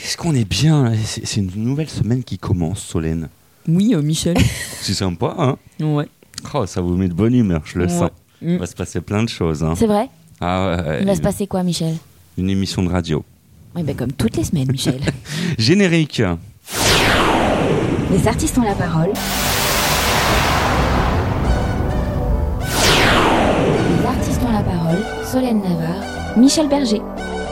Qu'est-ce qu'on est bien là. C'est une nouvelle semaine qui commence, Solène. Oui, Michel. C'est sympa, hein? Ouais. Oh, ça vous met de bonne humeur, je le sens. Il va se passer plein de choses. Hein. C'est vrai? Ah, Il va se passer quoi, Michel? Une émission de radio. Oui, ben comme toutes les semaines, Michel. Générique. Les artistes ont la parole. Les artistes ont la parole. Solène Navarre, Michel Berger.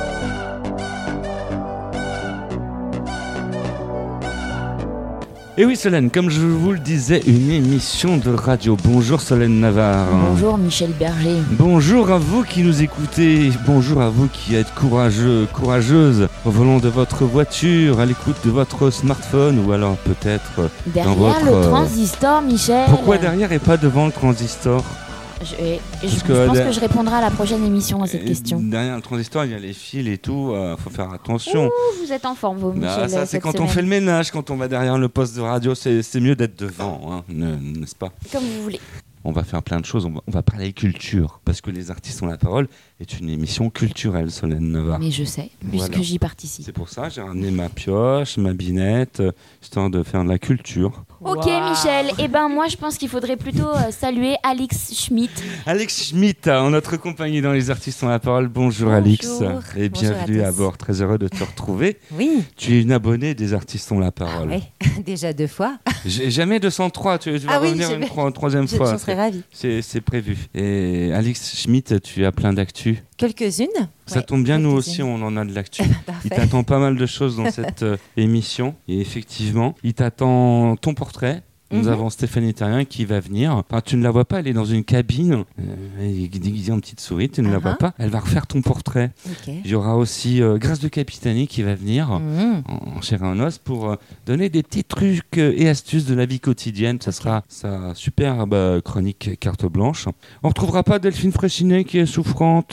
Et oui, Solène, comme je vous le disais, une émission de radio. Bonjour Solène Navarre. Bonjour Michel Berger. Bonjour à vous qui nous écoutez. Bonjour à vous qui êtes courageux, courageuse au volant de votre voiture, à l'écoute de votre smartphone ou alors peut-être derrière dans votre... le transistor, Michel. Pourquoi derrière et pas devant le transistor? Je pense que je répondrai à la prochaine émission à cette question. Derrière le transistor, il y a les fils et tout, faut faire attention. Ouh, vous êtes en forme, vous, Michel. Ça, c'est quand on fait le ménage, quand on va derrière le poste de radio, c'est mieux d'être devant, hein, n'est-ce pas? Comme vous voulez. On va faire plein de choses, on va parler culture, parce que Les Artistes ont la parole est une émission culturelle, Solène Navarre. Mais je sais, puisque Voilà. j'y participe. C'est pour ça, j'ai ramené ma pioche, ma binette, histoire de faire de la culture. Ok, Wow. Michel. Eh ben, moi, je pense qu'il faudrait plutôt saluer Alix Schmitt. Alex Schmitt, en notre compagnie dans Les Artistes ont la parole. Bonjour Alix, et Bonjour bienvenue à à tous. bord, très heureux de te retrouver. Oui, Tu es une abonnée des Artistes ont la parole. oui. Déjà 2 fois. J'ai jamais 203, tu vas Ah oui, revenir une troisième fois. J'en serais ravie. C'est prévu. Et Alex Schmitt, tu as plein d'actu. Quelques-unes. Ça Ouais, tombe bien, nous quelques-unes. aussi, on en a de l'actu. Il Parfait. t'attend pas mal de choses dans cette émission. Et effectivement, il t'attend ton portrait. Nous Mhm. avons Stéphanie Terrien qui va venir. Enfin, tu ne la vois pas, elle est dans une cabine. Elle est déguisée en petite souris, tu ne la vois pas. Elle va refaire ton portrait. Ok. Il y aura aussi Grâce de Capitani qui va venir Mhm. en chair et en os pour donner des petits trucs et astuces de la vie quotidienne. Ça sera sa superbe chronique carte blanche. On ne retrouvera pas Delphine Fréchinet qui est souffrante.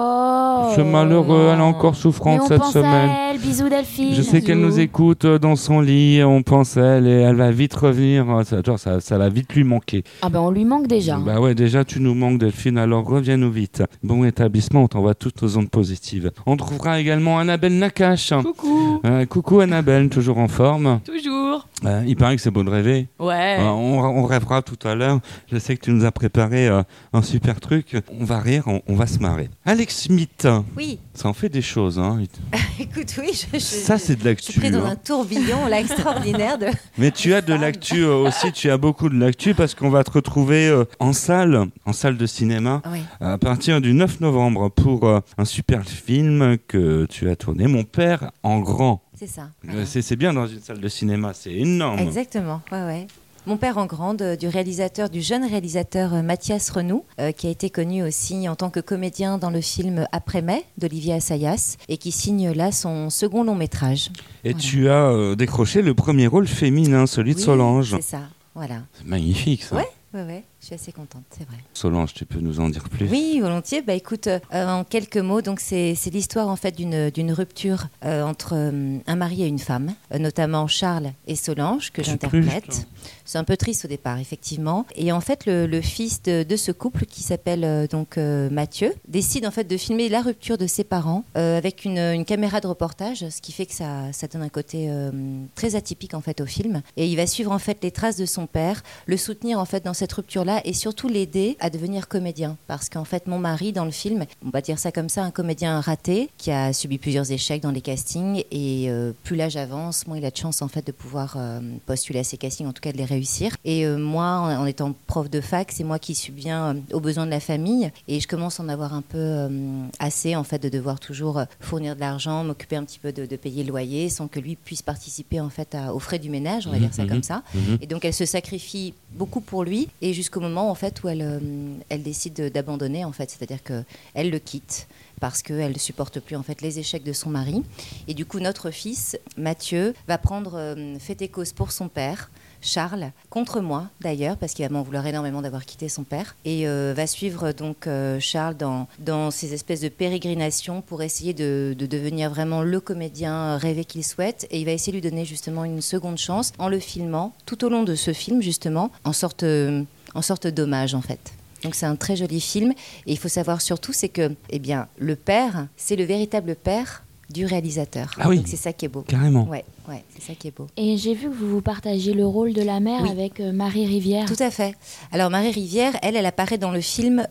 Oh. C'est malheureux, elle est encore Mais souffrante on cette pense semaine. à elle. Bisous, Delphine. Je sais qu'elle nous écoute dans son lit, on pense à elle et elle va vite revenir. Ça va vite lui manquer. Ah ben, on lui manque déjà. Bah ouais, déjà tu nous manques Delphine, alors reviens-nous vite. Bon établissement, on t'envoie toutes nos ondes positives. On trouvera également Annabelle Nakache. Coucou. Coucou Annabelle, toujours en forme. Toujours. Il paraît que c'est beau de rêver. Ouais. On rêvera tout à l'heure. Je sais que tu nous as préparé un super truc. On va rire, on va se marrer. Alex Smith, Oui, ça en fait des choses. Hein. écoute, oui, Ça, c'est de je l'actu. suis pris dans hein. un tourbillon là extraordinaire de... Mais tu as de l'actu aussi, tu as beaucoup de l'actu parce qu'on va te retrouver en salle de cinéma Oui. à partir du 9 novembre pour un super film que tu as tourné, Mon père en grand. C'est ça. C'est bien dans une salle de cinéma, c'est énorme. Exactement, ouais. Mon père en grande, du jeune réalisateur Mathias Renou, qui a été connu aussi en tant que comédien dans le film Après-mai d'Olivier Assayas et qui signe là son second long métrage. Et Voilà. tu as décroché le premier rôle féminin, celui de Oui, Solange. C'est ça, voilà. C'est magnifique ça. Ouais, je suis assez contente, c'est vrai. Solange, tu peux nous en dire plus? Oui, volontiers. Bah écoute, en quelques mots, donc c'est l'histoire en fait d'une rupture entre un mari et une femme, notamment Charles et Solange que C'est j'interprète. triste. C'est un peu triste au départ, effectivement. Et en fait, le fils de ce couple qui s'appelle Mathieu décide en fait de filmer la rupture de ses parents avec une caméra de reportage, ce qui fait que ça donne un côté très atypique en fait au film. Et il va suivre en fait les traces de son père, le soutenir en fait dans cette rupture-là et surtout l'aider à devenir comédien. Parce qu'en fait, mon mari, dans le film, on va dire ça comme ça, un comédien raté qui a subi plusieurs échecs dans les castings. Et plus l'âge avance, moins il a de chance en fait de pouvoir postuler à ces castings, en tout cas de les réussir. Et moi, en étant prof de fac, c'est moi qui subviens aux besoins de la famille. Et je commence à en avoir un peu assez en fait de devoir toujours fournir de l'argent, m'occuper un petit peu de payer le loyer sans que lui puisse participer en fait aux frais du ménage, on va dire ça comme ça. Et donc elle se sacrifie beaucoup pour lui et jusqu'au moment en fait où elle décide d'abandonner en fait, c'est-à-dire que elle le quitte parce qu'elle ne supporte plus en fait les échecs de son mari. Et du coup notre fils Mathieu va prendre fait et cause pour son père. Charles, contre moi d'ailleurs, parce qu'il va m'en vouloir énormément d'avoir quitté son père, et va suivre donc Charles dans ces espèces de pérégrinations pour essayer de devenir vraiment le comédien rêvé qu'il souhaite, et il va essayer de lui donner justement une seconde chance en le filmant tout au long de ce film justement, en sorte d'hommage en fait. Donc c'est un très joli film, et il faut savoir surtout c'est que le père, c'est le véritable père du réalisateur. Ah oui. Donc c'est ça qui est beau. Carrément. Ouais, c'est ça qui est beau. Et j'ai vu que vous partagez le rôle de la mère avec Marie Rivière. Tout à fait. Alors Marie Rivière, elle apparaît dans le film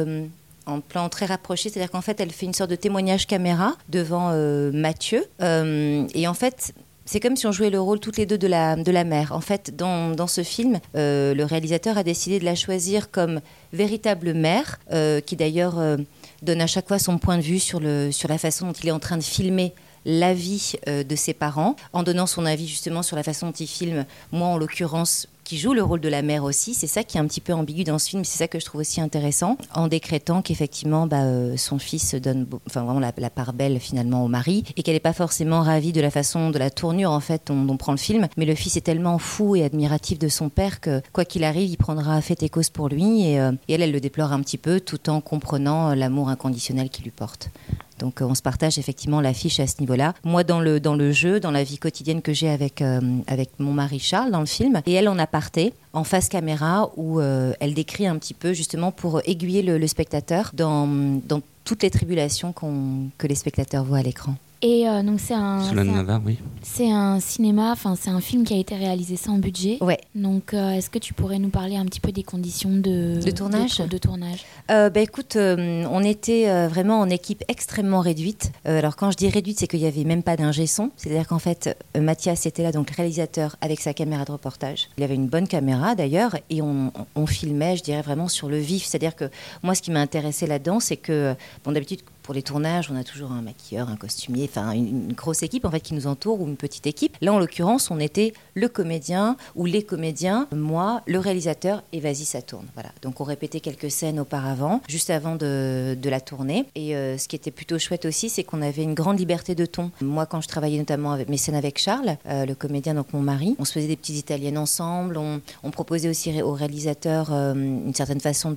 en plan très rapproché, c'est-à-dire qu'en fait, elle fait une sorte de témoignage caméra devant Mathieu. Et en fait, c'est comme si on jouait le rôle toutes les deux de la mère. En fait, dans ce film, le réalisateur a décidé de la choisir comme véritable mère, qui d'ailleurs donne à chaque fois son point de vue sur la façon dont il est en train de filmer la vie de ses parents, en donnant son avis justement sur la façon dont il filme, moi en l'occurrence, qui joue le rôle de la mère aussi. C'est ça qui est un petit peu ambigu dans ce film, c'est ça que je trouve aussi intéressant, en décrétant qu'effectivement son fils donne vraiment la part belle finalement au mari, et qu'elle n'est pas forcément ravie de la façon, de la tournure en fait dont prend le film, mais le fils est tellement fou et admiratif de son père que quoi qu'il arrive, il prendra fait et cause pour lui, et elle le déplore un petit peu tout en comprenant l'amour inconditionnel qu'il lui porte. Donc on se partage effectivement l'affiche à ce niveau-là. Moi dans le jeu, dans la vie quotidienne que j'ai avec mon mari Charles dans le film, et elle en aparté, en face caméra, où elle décrit un petit peu justement pour aiguiller le spectateur dans toutes les tribulations que les spectateurs voient à l'écran. Et donc Solène Navarre, oui. C'est un cinéma, c'est un film qui a été réalisé sans budget. Ouais. Donc est-ce que tu pourrais nous parler un petit peu des conditions de tournage de tournage Écoute, on était vraiment en équipe extrêmement réduite. Alors quand je dis réduite, c'est qu'il n'y avait même pas d'ingé son. C'est-à-dire qu'en fait, Mathias était là, donc réalisateur, avec sa caméra de reportage. Il avait une bonne caméra d'ailleurs, et on filmait, je dirais, vraiment sur le vif. C'est-à-dire que moi, ce qui m'a intéressé là-dedans, c'est que, d'habitude, pour les tournages, on a toujours un maquilleur, un costumier, une grosse équipe en fait qui nous entoure, ou une petite équipe. Là, en l'occurrence, on était le comédien ou les comédiens, moi, le réalisateur, et vas-y, ça tourne. Voilà. Donc, on répétait quelques scènes auparavant, juste avant de la tournée. Et ce qui était plutôt chouette aussi, c'est qu'on avait une grande liberté de ton. Moi, quand je travaillais notamment avec mes scènes avec Charles, le comédien, donc mon mari, on se faisait des petites italiennes ensemble. On proposait aussi au réalisateur une certaine façon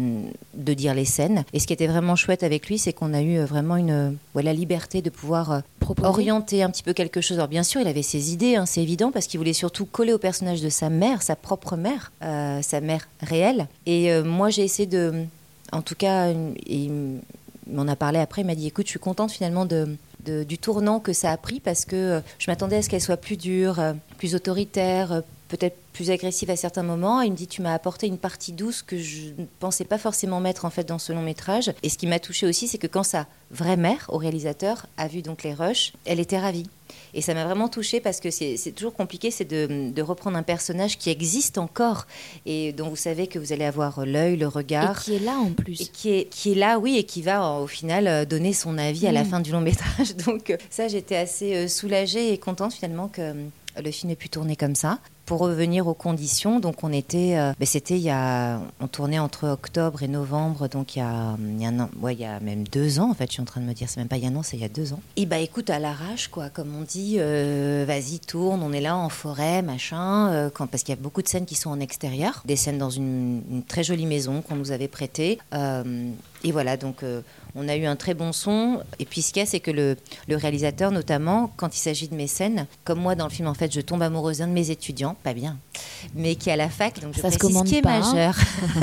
de dire les scènes. Et ce qui était vraiment chouette avec lui, c'est qu'on a eu vraiment la liberté de pouvoir orienter un petit peu quelque chose. Alors bien sûr, il avait ses idées, c'est évident, parce qu'il voulait surtout coller au personnage de sa mère, sa propre mère, sa mère réelle. Et moi, j'ai essayé en tout cas, il m'en a parlé après, il m'a dit, écoute, je suis contente finalement du tournant que ça a pris, parce que je m'attendais à ce qu'elle soit plus dure, plus autoritaire, peut-être plus agressive à certains moments. Il me dit, tu m'as apporté une partie douce que je ne pensais pas forcément mettre en fait dans ce long métrage. Et ce qui m'a touchée aussi, c'est que quand sa vraie mère, au réalisateur, a vu donc les rushs, elle était ravie. Et ça m'a vraiment touchée, parce que c'est toujours compliqué, c'est de reprendre un personnage qui existe encore et dont vous savez que vous allez avoir l'œil, le regard. Et qui est là en plus. Et qui est là, oui, et qui va au final donner son avis à la fin du long métrage. Donc ça, j'étais assez soulagée et contente finalement que le film ait pu tourner comme ça. Pour revenir aux conditions, donc on était, on tournait entre octobre et novembre, donc il y a même 2 ans en fait, je suis en train de me dire, c'est même pas il y a un an, c'est il y a 2 ans. Et écoute, à l'arrache quoi, comme on dit, vas-y tourne, on est là en forêt, machin, parce qu'il y a beaucoup de scènes qui sont en extérieur, des scènes dans une très jolie maison qu'on nous avait prêtée, et voilà, donc on a eu un très bon son. Et puis ce qu'il y a, c'est que le réalisateur, notamment, quand il s'agit de mes scènes, comme moi dans le film, en fait, je tombe amoureuse d'un de mes étudiants, pas bien, mais qui est à la fac, donc je précise qui est majeur.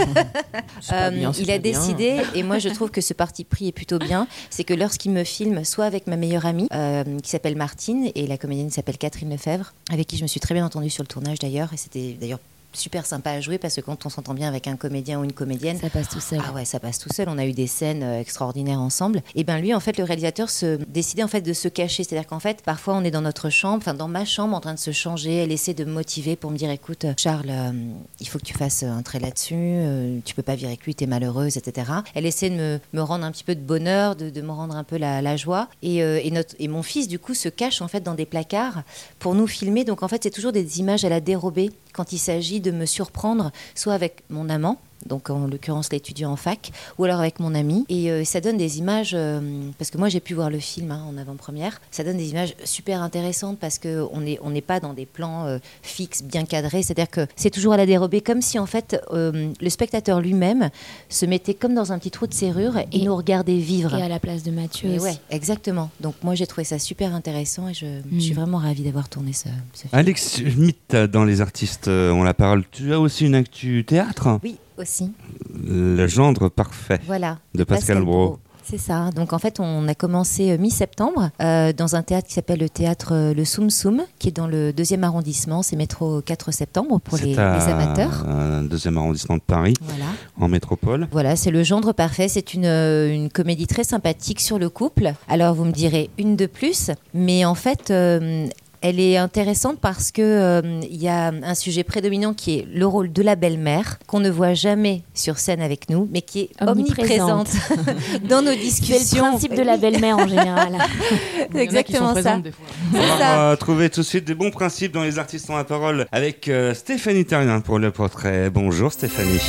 Il a décidé, et moi je trouve que ce parti pris est plutôt bien, c'est que lorsqu'il me filme, soit avec ma meilleure amie, qui s'appelle Martine, et la comédienne s'appelle Catherine Lefebvre, avec qui je me suis très bien entendue sur le tournage d'ailleurs, et c'était d'ailleurs super sympa à jouer, parce que quand on s'entend bien avec un comédien ou une comédienne, ça passe tout seul. Ah ouais, ça passe tout seul. On a eu des scènes extraordinaires ensemble. Et lui, en fait, le réalisateur décidait en fait de se cacher. C'est-à-dire qu'en fait, parfois, on est dans notre chambre, dans ma chambre, en train de se changer. Elle essaie de me motiver pour me dire, écoute, Charles, il faut que tu fasses un trait là-dessus. Tu peux pas virer avec lui, t'es malheureuse, etc. Elle essaie de me rendre un petit peu de bonheur, de me rendre un peu la joie. Et mon fils, du coup, se cache en fait dans des placards pour nous filmer. Donc en fait, c'est toujours des images à la dérobée quand il s'agit de me surprendre, soit avec mon amant, donc en l'occurrence l'étudiant en fac, ou alors avec mon ami. Et ça donne des images, parce que moi j'ai pu voir le film en avant-première, ça donne des images super intéressantes, parce qu'on n'est pas dans des plans fixes, bien cadrés, c'est-à-dire que c'est toujours à la dérobée, comme si en fait le spectateur lui-même se mettait comme dans un petit trou de serrure et nous regardait vivre. Et à la place de Mathieu aussi. Ouais, exactement. Donc moi j'ai trouvé ça super intéressant, et je suis vraiment ravie d'avoir tourné ce film. Alex Schmitt, dans Les Artistes ont la parole, tu as aussi une actu théâtre ? Oui, aussi. Le gendre parfait, voilà, de Pascal Brault. C'est ça. Donc en fait, on a commencé mi-septembre dans un théâtre qui s'appelle le théâtre Le Soum Soum, qui est dans le 2e arrondissement. C'est métro 4 septembre pour les amateurs. C'est 2e arrondissement de Paris, en métropole. Voilà, c'est Le Gendre Parfait. C'est une comédie très sympathique sur le couple. Alors vous me direz une de plus, mais en fait... elle est intéressante parce que y a un sujet prédominant qui est le rôle de la belle-mère, qu'on ne voit jamais sur scène avec nous, mais qui est omniprésente dans nos discussions. C'est le principe de la belle-mère en général. C'est exactement ça. On va trouver tout de suite des bons principes dans les artistes ont la parole avec Stéphanie Terrien pour le portrait. Bonjour Stéphanie.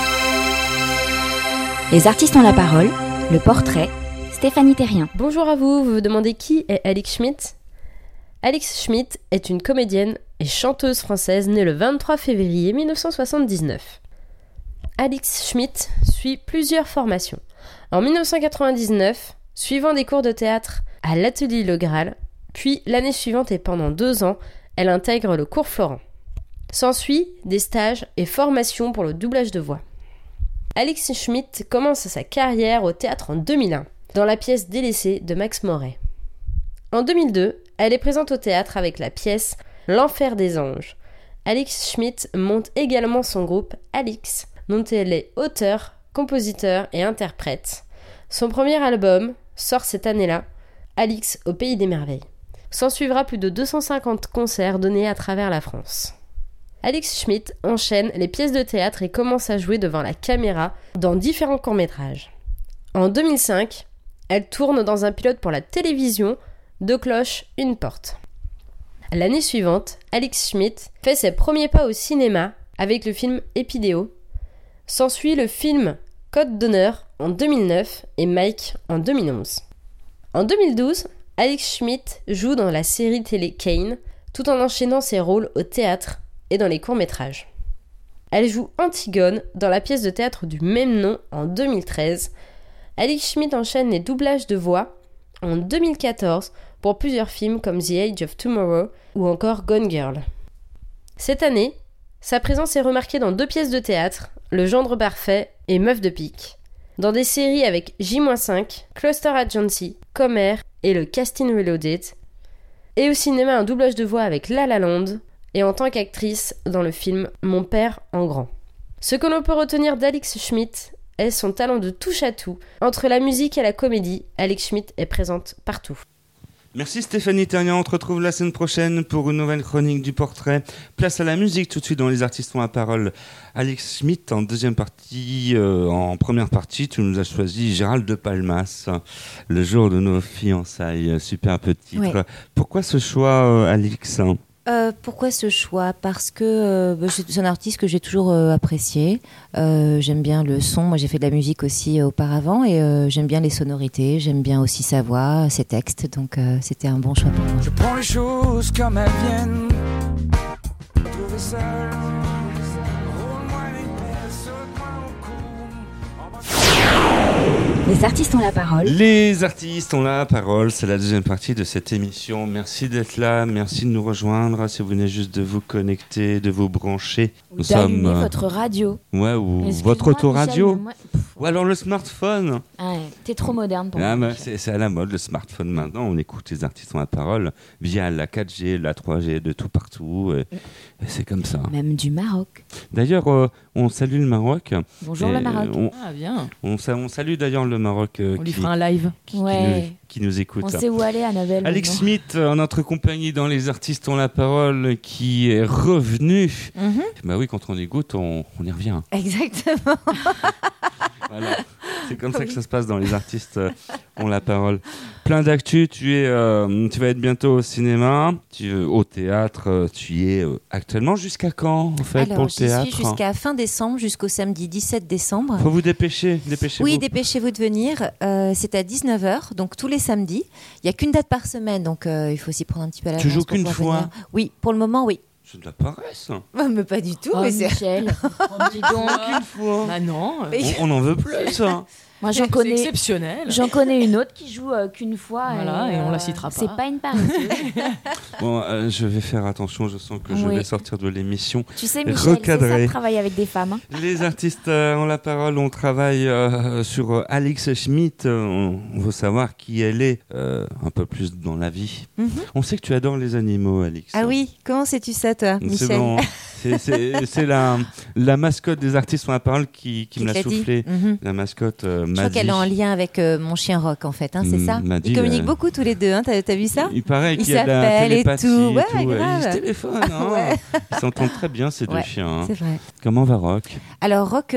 Les artistes ont la parole, le portrait, Stéphanie Terrien. Bonjour à vous, vous vous demandez qui est Alix Schmidt ? Alix Schmidt est une comédienne et chanteuse française née le 23 février 1979. Alix Schmidt suit plusieurs formations. En 1999, suivant des cours de théâtre à l'Atelier Le Graal, puis l'année suivante et pendant 2 ans, elle intègre le cours Florent. S'ensuit des stages et formations pour le doublage de voix. Alix Schmidt commence sa carrière au théâtre en 2001, dans la pièce Délaissée de Max Moret. En 2002, elle est présente au théâtre avec la pièce L'Enfer des Anges. Alix Schmidt monte également son groupe Alix, dont elle est auteure, compositeur et interprète. Son premier album sort cette année-là, Alix au Pays des Merveilles. S'en suivra plus de 250 concerts donnés à travers la France. Alix Schmidt enchaîne les pièces de théâtre et commence à jouer devant la caméra dans différents courts-métrages. En 2005, elle tourne dans un pilote pour la télévision, 2 cloches, une porte. L'année suivante, Alix Schmidt fait ses premiers pas au cinéma avec le film Épidéo. S'ensuit le film Code d'honneur en 2009 et Mike en 2011. En 2012, Alix Schmidt joue dans la série télé Kane, tout en enchaînant ses rôles au théâtre et dans les courts-métrages. Elle joue Antigone dans la pièce de théâtre du même nom en 2013. Alix Schmidt enchaîne les doublages de voix en 2014 pour plusieurs films comme The Age of Tomorrow ou encore Gone Girl. Cette année, sa présence est remarquée dans 2 pièces de théâtre, Le Gendre Parfait et Meuf de pique, dans des séries avec J-5, Cluster Agency, Comer et le Casting Reloaded, et au cinéma un doublage de voix avec La La Land, et en tant qu'actrice dans le film Mon père en grand. Ce que l'on peut retenir d'Alix Schmidt est son talent de touche-à-tout. Entre la musique et la comédie, Alix Schmidt est présente partout. Merci Stéphanie Terrien, on te retrouve la semaine prochaine pour une nouvelle chronique du portrait. Place à la musique tout de suite dans les artistes ont la parole. Alix Schmidt en deuxième partie, en première partie, tu nous as choisi Gérald de Palmas, Le jour de nos fiançailles, super petit titre. Ouais. Pourquoi ce choix Alix ? Pourquoi ce choix ? Parce que c'est un artiste que j'ai toujours apprécié. J'aime bien le son. Moi, j'ai fait de la musique aussi auparavant et j'aime bien les sonorités. J'aime bien aussi sa voix, ses textes. Donc, c'était un bon choix pour moi. Je prends les choses comme elles viennent. Trouver seul. Les artistes ont la parole. Les artistes ont la parole, c'est la deuxième partie de cette émission. Merci d'être là, merci de nous rejoindre. Si vous venez juste de vous connecter, de vous brancher, nous sommes votre radio. Ouais, ou votre autoradio. Ou alors le smartphone. Ah ouais, t'es trop moderne pour moi. C'est à la mode le smartphone maintenant. On écoute les artistes ont la parole via la 4G, la 3G, de tout partout. Et c'est comme ça. Même du Maroc. D'ailleurs, on salue le Maroc. Bonjour le Maroc. Bien. On salue d'ailleurs le Maroc on lui fera un live qui nous écoute. On sait où aller, Annabelle. Alix Schmidt, en notre compagnie dans Les Artistes ont la parole, qui est revenu. Bah oui, quand on écoute, on y revient. Exactement. Voilà. C'est comme ça que ça se passe dans Les Artistes ont la parole. Plein d'actu, tu vas être bientôt au cinéma, au théâtre, tu y es actuellement. Jusqu'à quand, en fait, pour le théâtre ? J'y suis jusqu'à fin décembre, jusqu'au samedi 17 décembre. Faut vous dépêcher, dépêchez-vous. Oui, dépêchez-vous de venir. C'est à 19h, donc tous les samedis. Il n'y a qu'une date par semaine, donc il faut s'y prendre un petit peu à l'avance. Tu joues qu'une fois venir. Oui, pour le moment, oui. C'est de la paresse. Mais pas du tout. Oh, mais Michel, dis donc. Qu'une fois. Bah non. On en veut plus, ça. Moi, C'est exceptionnel. J'en connais une autre qui joue qu'une fois. Voilà, et on la citera pas. C'est pas une paresseuse. Bon, je vais faire attention, je sens que je vais sortir de l'émission. Tu sais, Michel, recadré. c'est ça de travailler avec des femmes. Hein. Les artistes ont la parole, on travaille sur Alix Schmitt. On veut savoir qui elle est un peu plus dans la vie. On sait que tu adores les animaux, Alix. Ah oui, comment sais-tu ça, toi, Michel? C'est bon. C'est la mascotte des artistes ont la parole qui me l'a soufflé. La mascotte Je crois qu'elle est en lien avec mon chien Rock, en fait, hein, c'est ça? Maddy, Ils communiquent beaucoup tous les deux, hein, t'as vu ça? Il paraît qu'il y a de la télépathie et tout. Ils se téléphonent. Hein. Ils s'entendent très bien, ces deux chiens. Hein. C'est vrai. Comment va Rock? Alors Rock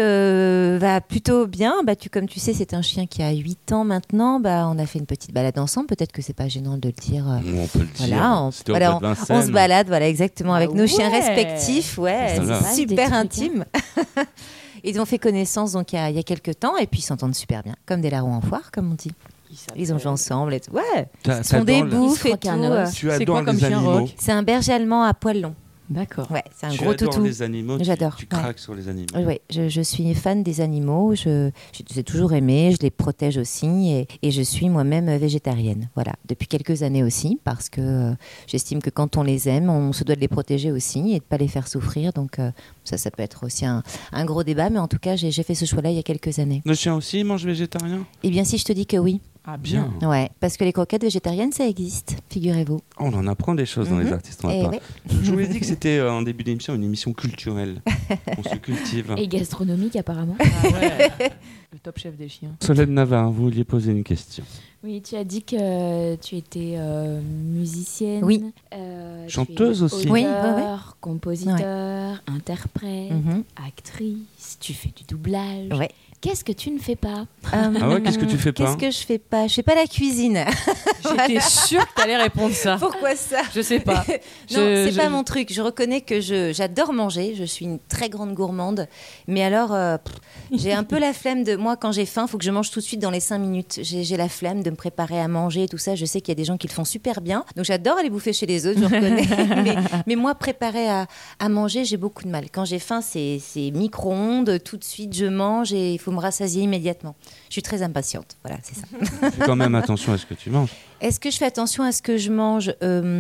va plutôt bien. Comme tu sais, c'est un chien qui a 8 ans maintenant. On a fait une petite balade ensemble. Peut-être que c'est pas gênant de le dire. On peut le dire. Voilà, on se balade, voilà, exactement, avec nos chiens respectifs. Ouais, c'est super intime. Ils ont fait connaissance donc il y a quelques temps et puis ils s'entendent super bien, comme des larrons en foire, comme on dit. Ils ont joué ensemble et tout. Ouais. Ils font des bouffes et tout. Tu adores les animaux. C'est un berger allemand à poil long. D'accord. Ouais, c'est un gros toutou. Tu adores les animaux. J'adore. Tu craques sur les animaux. Oui, je suis fan des animaux. Je les ai toujours aimés. Je les protège aussi et je suis moi-même végétarienne. Voilà, depuis quelques années aussi parce que j'estime que quand on les aime, on se doit de les protéger aussi et de pas les faire souffrir. Donc ça peut être aussi un gros débat, mais en tout cas, j'ai fait ce choix-là il y a quelques années. Le chien aussi mange végétarien? Eh bien, si je te dis que oui. Ah bien. Ouais, parce que les croquettes végétariennes, ça existe, figurez-vous. On en apprend des choses dans les artistes en appart. Je vous ai dit que c'était en début d'émission une émission culturelle. On se cultive. Et gastronomique apparemment. Ah ouais. Le top chef des chiens. Solène Navarre, vous vouliez poser une question. Oui, tu as dit que tu étais musicienne. Oui. Chanteuse aussi. Auteur, compositeur, interprète, actrice. Tu fais du doublage. Ouais. Qu'est-ce que tu ne fais pas? Ah ouais, qu'est-ce que tu fais pas? Qu'est-ce que je fais pas? Je fais pas la cuisine. J'étais sûre que tu allais répondre ça. Pourquoi ça? Je sais pas. Non, c'est pas mon truc. Je reconnais que j'adore manger. Je suis une très grande gourmande. Mais alors, j'ai un peu la flemme de... Moi, quand j'ai faim, il faut que je mange tout de suite dans les 5 minutes. J'ai la flemme de me préparer à manger et tout ça. Je sais qu'il y a des gens qui le font super bien. Donc, j'adore aller bouffer chez les autres, je reconnais. mais moi, préparer à manger, j'ai beaucoup de mal. Quand j'ai faim, c'est micro-ondes. Tout de suite, je mange et il faut me rassasier immédiatement. Je suis très impatiente. Voilà, c'est ça. Fais quand même attention à ce que tu manges. Est-ce que je fais attention à ce que je mange?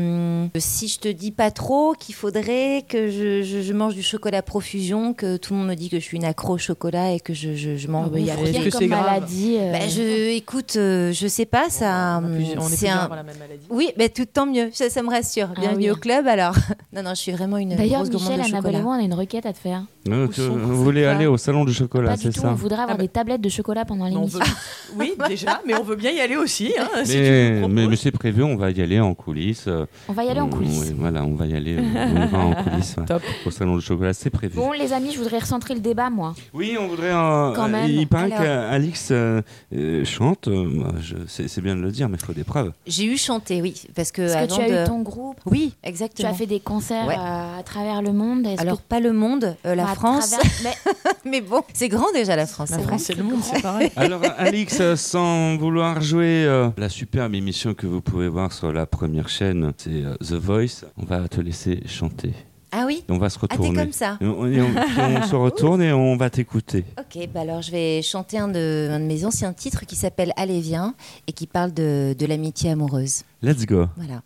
Si je te dis pas trop qu'il faudrait que je mange du chocolat profusion, que tout le monde me dit que je suis une accro au chocolat et que je mange. Il y a rien que comme c'est grave maladie. Écoute, je sais pas, ça. On est plusieurs avoir la même maladie. Oui, tant mieux, ça me rassure. Bienvenue au club alors. Non, je suis vraiment une D'ailleurs, grosse gourmande Michel, de Annabelle chocolat. et moi, on a une requête à te faire. Vous voulez aller au salon du chocolat, Pas c'est du tout, ça? on voudrait avoir des tablettes de chocolat pendant l'émission. Oui, déjà, mais on veut bien y aller aussi. Hein, si mais c'est prévu, on va y aller en coulisses. On va y aller en coulisses. Oui, voilà, on va y aller on va en coulisses. Top. Au salon du chocolat, c'est prévu. Bon, les amis, je voudrais recentrer le débat, moi. Oui, on voudrait... Quand même. Il paraît Alors. qu'Alix chante. C'est bien de le dire, mais il faut des preuves. J'ai eu chanté, oui, parce que Est-ce que tu avant as eu ton groupe? Oui, Tu exactement. as fait des concerts Ouais. à travers le monde. Alors pas le monde, la France. Mais bon, c'est grand déjà la France. La c'est France vrai. et le monde, c'est pareil. Alors, Alix, sans vouloir jouer la superbe émission que vous pouvez voir sur la première chaîne, c'est The Voice, on va te laisser chanter. Ah oui. Et on va se Ah, t'es retourner. comme ça. Et on se retourne et on va t'écouter. Ok, alors je vais chanter un de mes anciens titres qui s'appelle Allez viens et qui parle de l'amitié amoureuse. Let's go. Voilà.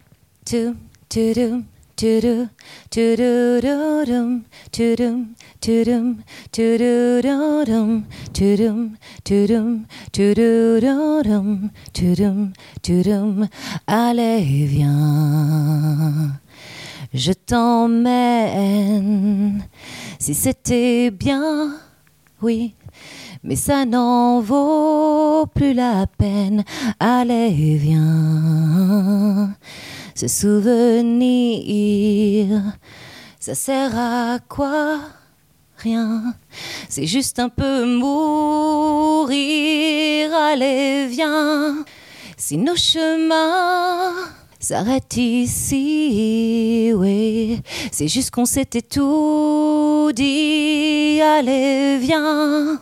Tudum, tudum, tudum, tudum, tudum, tudum, tudum, tudum, tudum, tudum, tudum. Allez viens, je t'emmène. Si c'était bien, oui, mais ça n'en vaut plus la peine. Allez viens. Ce souvenir, ça sert à quoi? Rien, c'est juste un peu mourir. Allez, viens, si nos chemins s'arrêtent ici, oui, c'est juste qu'on s'était tout dit. Allez, viens,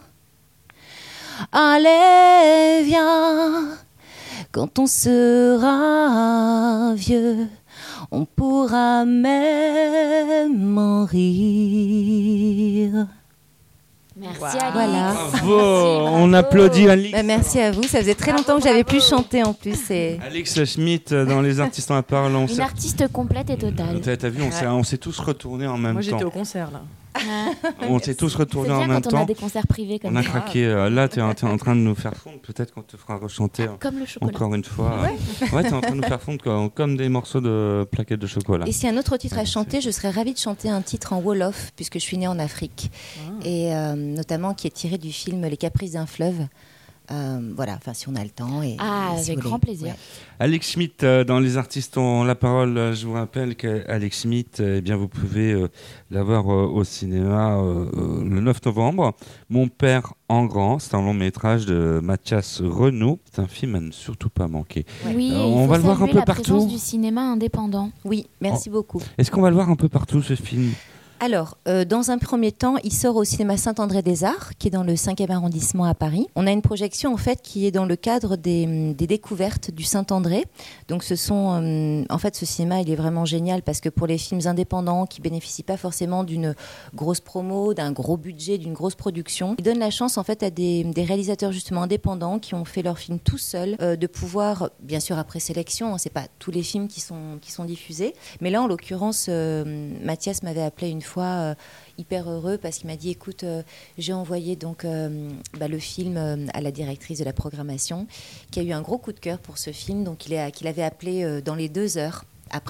allez, viens. Quand on sera vieux, on pourra même en rire. Merci Wow. Alix. Voilà. Bravo, on applaudit Alix. Bah, merci à vous. Ça faisait très longtemps que j'avais plus chanté en plus. Et... Alix Schmitt dans Les Artistes ont la parole. Une artiste complète et totale. T'as vu, on s'est tous retournés en même Moi, temps. j'étais au concert, là. On s'est tous C'est retournés en bien même quand on a temps. des concerts privés comme On a ça. craqué. Là, t'es en train de nous faire fondre. Peut-être qu'on te fera rechanter Comme le chocolat. encore une fois. Ouais, t'es en train de nous faire fondre comme des morceaux de plaquettes de chocolat. Et s'il y a un autre titre à Ouais, chanter, je serais ravie de chanter un titre en Wolof, puisque je suis née en Afrique. Et notamment qui est tiré du film Les Caprices d'un fleuve. Voilà, enfin si on a le temps. Et, Ah, si avec vous grand voulez. plaisir. Ouais. Alex Schmitt dans Les Artistes ont la parole. Je vous rappelle qu'Alex Schmitt, eh bien, vous pouvez la voir au cinéma le 9 novembre. Mon père en grand, c'est un long métrage de Mathias Renaud. C'est un film à ne surtout pas manquer. Oui, on il va faut le voir un saluer peu la présence partout. du cinéma indépendant. Oui, merci beaucoup. Est-ce qu'on va le voir un peu partout ce film? Alors, dans un premier temps, il sort au cinéma Saint-André-des-Arts, qui est dans le 5e arrondissement à Paris. On a une projection en fait qui est dans le cadre des découvertes du Saint-André. Donc, ce sont, en fait, ce cinéma, il est vraiment génial parce que pour les films indépendants qui bénéficient pas forcément d'une grosse promo, d'un gros budget, d'une grosse production, il donne la chance en fait à des réalisateurs justement indépendants qui ont fait leurs films tout seuls, de pouvoir, bien sûr après sélection, hein, c'est pas tous les films qui sont diffusés, mais là en l'occurrence, Mathias m'avait appelé une fois hyper heureux parce qu'il m'a dit écoute, j'ai envoyé donc le film à la directrice de la programmation qui a eu un gros coup de cœur pour ce film, donc qu'il avait appelé dans les 2 heures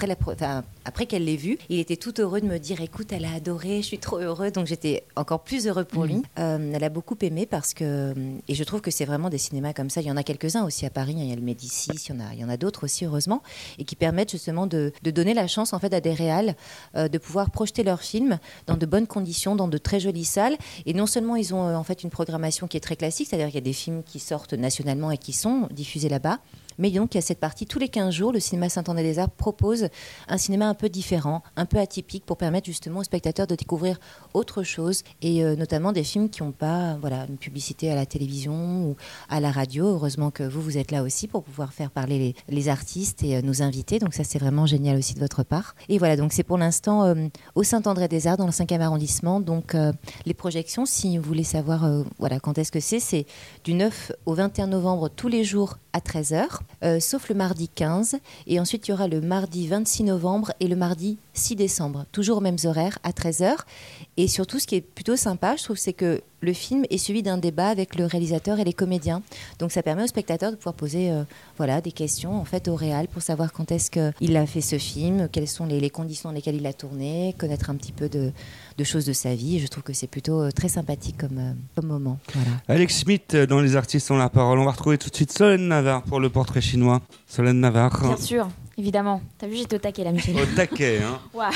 après qu'elle l'ait vu. Il était tout heureux de me dire écoute, elle a adoré, je suis trop heureux, donc j'étais encore plus heureux pour lui. Elle a beaucoup aimé parce que, et je trouve que c'est vraiment des cinémas comme ça, il y en a quelques-uns aussi à Paris, il y a le Médicis, il y en a d'autres aussi heureusement, et qui permettent justement de donner la chance en fait à des réals de pouvoir projeter leurs films dans de bonnes conditions, dans de très jolies salles, et non seulement ils ont en fait une programmation qui est très classique, c'est-à-dire qu'il y a des films qui sortent nationalement et qui sont diffusés là-bas. Mais donc, il y a cette partie, tous les 15 jours, le cinéma Saint-André-des-Arts propose un cinéma un peu différent, un peu atypique, pour permettre justement aux spectateurs de découvrir autre chose, et notamment des films qui n'ont pas une publicité à la télévision ou à la radio. Heureusement que vous êtes là aussi pour pouvoir faire parler les artistes et nos invités. Donc ça, c'est vraiment génial aussi de votre part. Et voilà, donc c'est pour l'instant au Saint-André-des-Arts, dans le 5e arrondissement. Donc les projections, si vous voulez savoir quand est-ce que c'est du 9 au 21 novembre, tous les jours à 13h. Sauf le mardi 15, et ensuite il y aura le mardi 26 novembre et le mardi 6 décembre, toujours aux mêmes horaires à 13h. Et surtout, ce qui est plutôt sympa, je trouve, c'est que le film est suivi d'un débat avec le réalisateur et les comédiens. Donc ça permet aux spectateurs de pouvoir poser des questions en fait au réal pour savoir quand est-ce qu'il a fait ce film, quelles sont les conditions dans lesquelles il a tourné, connaître un petit peu de choses de sa vie. Et je trouve que c'est plutôt très sympathique comme moment. Voilà. Alex Schmitt dans Les Artistes ont la parole. On va retrouver tout de suite Solène Navarre pour le portrait chinois. Solène Navarre. Bien sûr, évidemment. T'as vu, j'étais au taquet là, Michel. Au taquet, hein. Ouais.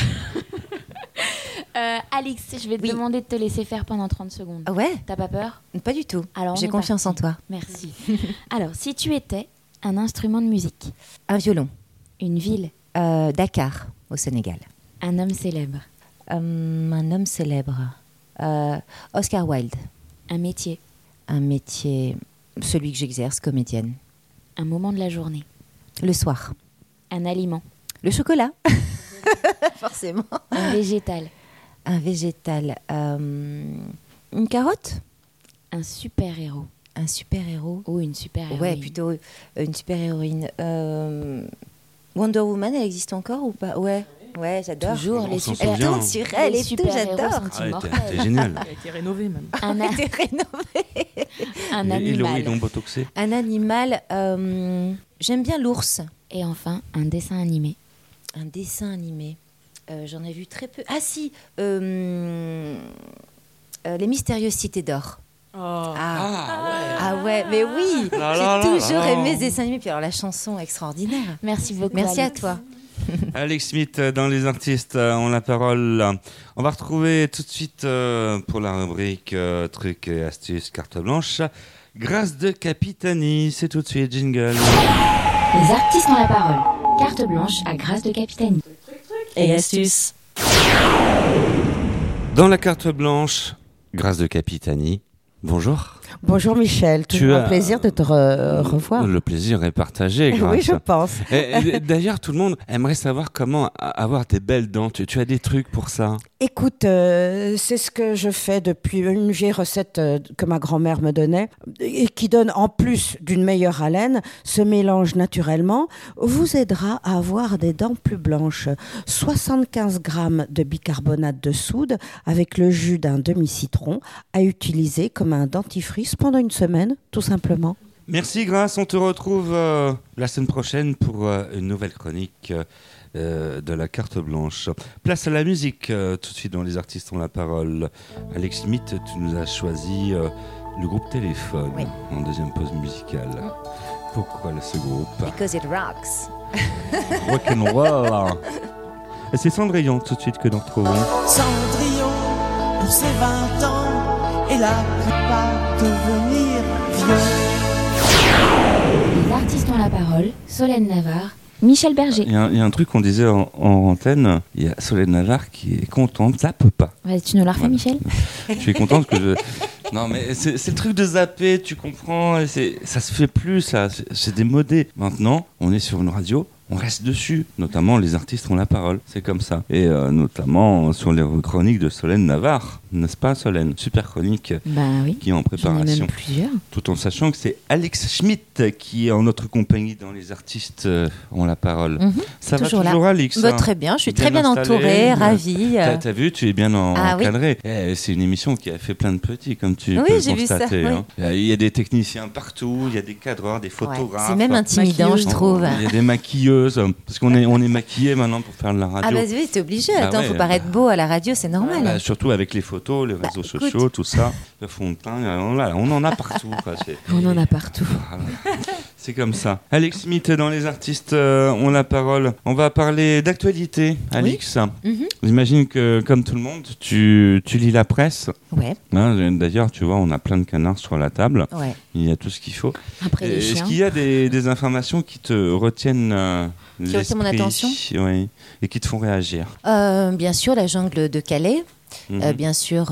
Alix, je vais te demander de te laisser faire pendant 30 secondes. Ah ouais ? T'as pas peur ? Pas du tout. Alors, j'ai confiance en toi. Merci. Alors, si tu étais un instrument de musique, un violon, une ville, Dakar, au Sénégal, un homme célèbre, un homme célèbre, Oscar Wilde, un métier, celui que j'exerce, comédienne, un moment de la journée, le soir, un aliment, le chocolat, forcément, un végétal, une carotte, un super-héros. Un super-héros ou une super-héroïne. Ouais, plutôt une super-héroïne. Wonder Woman, elle existe encore ou pas ? Ouais, j'adore. Toujours les super-héros. Elle tourne sur elle et tout, j'adore. T'es génial. Elle a été rénovée même. Elle a été rénovée. Un animal. Ils l'ont botoxé. Un animal, j'aime bien l'ours. Et enfin, un dessin animé. Un dessin animé. J'en ai vu très peu. Ah si, Les Mystérieuses Cités d'Or. Oh. Ah ouais, mais oui, j'ai toujours aimé ce dessin animé. Puis alors la chanson extraordinaire. Merci beaucoup. Merci Alex. à toi. Alex Schmitt dans Les Artistes ont la parole. On va retrouver tout de suite pour la rubrique trucs et astuces carte blanche Grâce de Capitani. C'est tout de suite jingle. Les artistes ont la parole. Carte blanche à Grâce de Capitani. Et astuces. Dans la carte blanche Grâce de Capitani. Bonjour. Bonjour Michel, toujours un plaisir de te revoir. Le plaisir est partagé, grâce. Oui, je pense. Et d'ailleurs, tout le monde aimerait savoir comment avoir des belles dents. Tu as des trucs pour ça? Écoute, c'est ce que je fais depuis une vieille recette que ma grand-mère me donnait et qui donne, en plus d'une meilleure haleine, ce mélange naturellement vous aidera à avoir des dents plus blanches. 75 grammes de bicarbonate de soude avec le jus d'un demi-citron à utiliser comme un dentifrice pendant une semaine, tout simplement. Merci Grâce, on te retrouve la semaine prochaine pour une nouvelle chronique de la carte blanche. Place à la musique, tout de suite dans Les Artistes ont la parole. Alex Schmitt, tu nous as choisi le groupe Téléphone en deuxième pause musicale. Pourquoi ce groupe? Because it rocks. Rock'n'roll. Et c'est Cendrillon tout de suite que nous retrouvons. Cendrillon, pour ses 20 ans, et la plupart devenir vieux. Les artistes ont la parole. Solène Navarre, Michel Berger. Il y a un truc qu'on disait en antenne, il y a Solène Navarre qui est contente, ça peut pas. Ouais, tu nous la refais, Michel? Je suis contente que je... Non mais c'est le truc de zapper, tu comprends, ça se fait plus, ça, c'est démodé. Maintenant, on est sur une radio, on reste dessus, notamment les artistes ont la parole, c'est comme ça. Et notamment sur les chroniques de Solène Navarre, n'est-ce pas Solène? Super chronique qui est en préparation. J'en ai même plusieurs. Tout en sachant que c'est Alex Schmitt qui est en notre compagnie dans les artistes ont la parole. Ça toujours va toujours là. Alex Très bien, je suis très bien entourée, ravie. T'as vu, tu es bien encadré. C'est une émission qui a fait plein de petits, comme tu peux le constater. Vu ça, hein. Il y a des techniciens partout, il y a des cadreurs, des photographes. C'est même intimidant, je trouve. Il y a des maquilleuses, parce qu'on est maquillé maintenant pour faire de la radio. Ah bah oui, t'es obligé. Attends, faut paraître beau à la radio, c'est normal. Surtout avec les photos, les réseaux sociaux, tout ça, le fond de teint, on en a partout. On en a partout. Voilà. C'est comme ça. Alex Schmitt dans Les Artistes ont la parole. On va parler d'actualité, Alex. J'imagine que, comme tout le monde, tu lis la presse. Ouais. D'ailleurs, tu vois, on a plein de canards sur la table. Ouais. Il y a tout ce qu'il faut. Après les chiens. Est-ce qu'il y a des informations qui te retiennent qui retiennent mon attention? Oui. Et qui te font réagir? Bien sûr, la jungle de Calais. Bien sûr,